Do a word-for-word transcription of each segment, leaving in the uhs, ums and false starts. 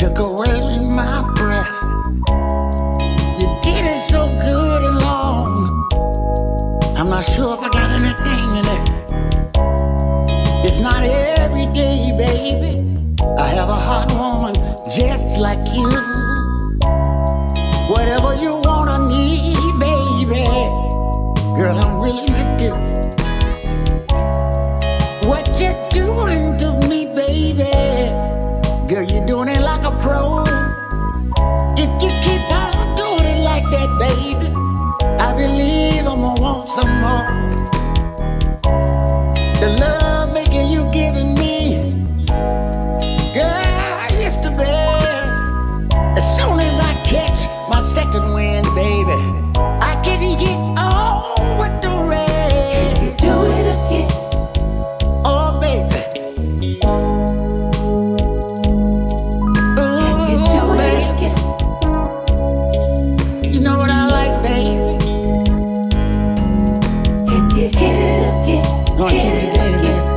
took away my breath. You did it so good and long. I'm not sure if I got anything in it. It's not every day, baby, I have a hot woman just like you. Whatever you wanna need, baby, girl, I'm willing to do. What you doing to me, baby? Girl, you're doing it like a pro. If you keep on doing it like that, baby, I believe I'm gonna want some more. The love making you giving me, girl, it's the best. As soon as I catch my second wind, baby, I can get on with the rest. Can you do it again? Oh, baby. Can you do it again? You know what I like, baby? Can you hit it again? Gonna keep Hit you it there, again. baby.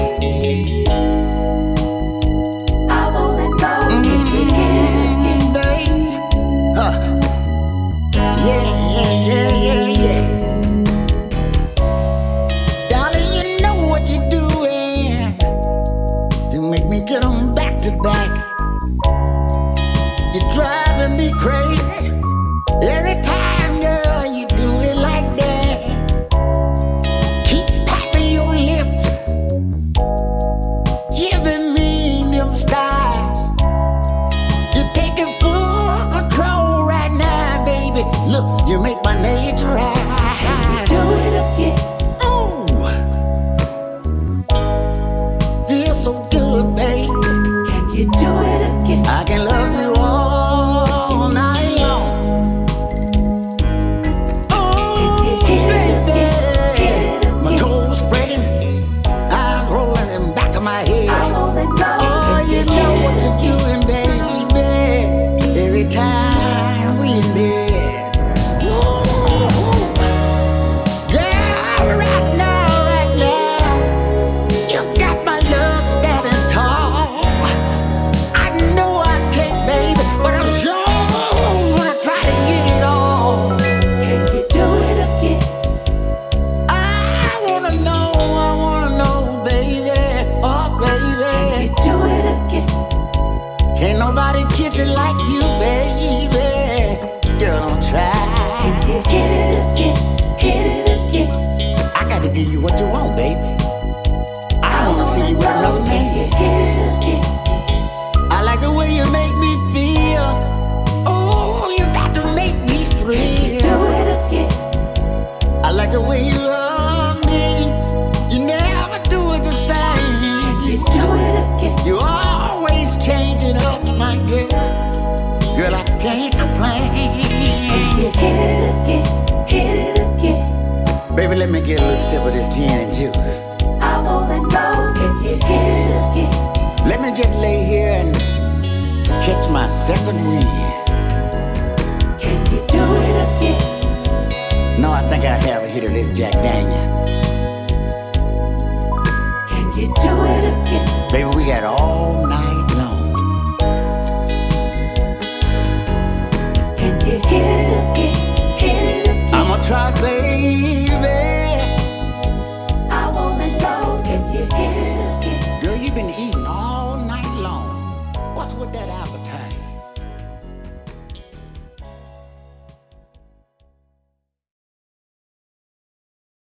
I wanna know. Can you hit it again? Mm, baby. Huh. Yeah, yeah, yeah, yeah, yeah. Darling, you know what you're doing to make me get on back to back. You're driving me crazy every time, girl, you do it like that. Keep popping your lips, giving me them stars. You're taking full control right now, baby. Look, you make my nature Can right. you do it again? Ooh, feel so good, baby. Can you do it again? I can love you all night long. Oh, baby, my toes spreading, eyes rolling in the back of my I head. wanna know. Oh, Can you you know hit what it you're again? doing, baby. Every time we in bed. Ooh, girl, right now, right now, you got my love standing tall. I know I can't, baby, but I'm sure gonna try to get it all. Can you do it again? I wanna know, I wanna know, baby, oh, Can baby. you do it again? Can't nobody kiss it like you, baby. Girl, don't Can try. you hit it again? Hit it again. I gotta give you what you want, baby. I I don't wanna see you with wanna know. another Can you man. hit it again? I like the way you make me feel. Oh, you got to make me Can you free. do it again? I like the way you love me. You never do it the Can you same. do it again? You always changing up, my girl. Girl, I can't Can complain. you hit it again? Hit it again. Baby, let me get a little sip of this gin and juice. I wanna know. Can you hit it again? Let me just lay here and catch my second wind. Can you do it again? No, I think I have a hit of this Jack Daniel. Can you do it again? Baby, we got all night long. Can you hit it again? Hit it again. I'ma try, baby. I wanna know. Can you hit it again? Girl, you've been eating all night long. What's with that appetite?